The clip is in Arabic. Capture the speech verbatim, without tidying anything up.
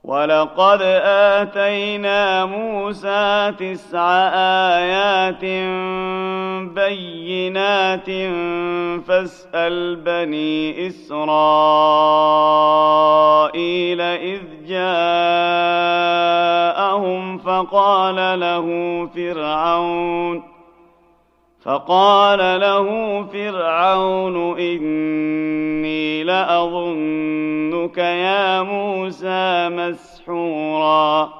وَلَقَدْ آتَيْنَا مُوسَىٰ تِسْعَ آيَاتٍ بَيِّنَاتٍ فَاسْأَلْ بَنِي إِسْرَائِيلَ إِذْ جَاءَهُمْ فَقَالَ لَهُ فِرْعَوْنُ فقال له فرعون إني لأظنك يا موسى مسحورا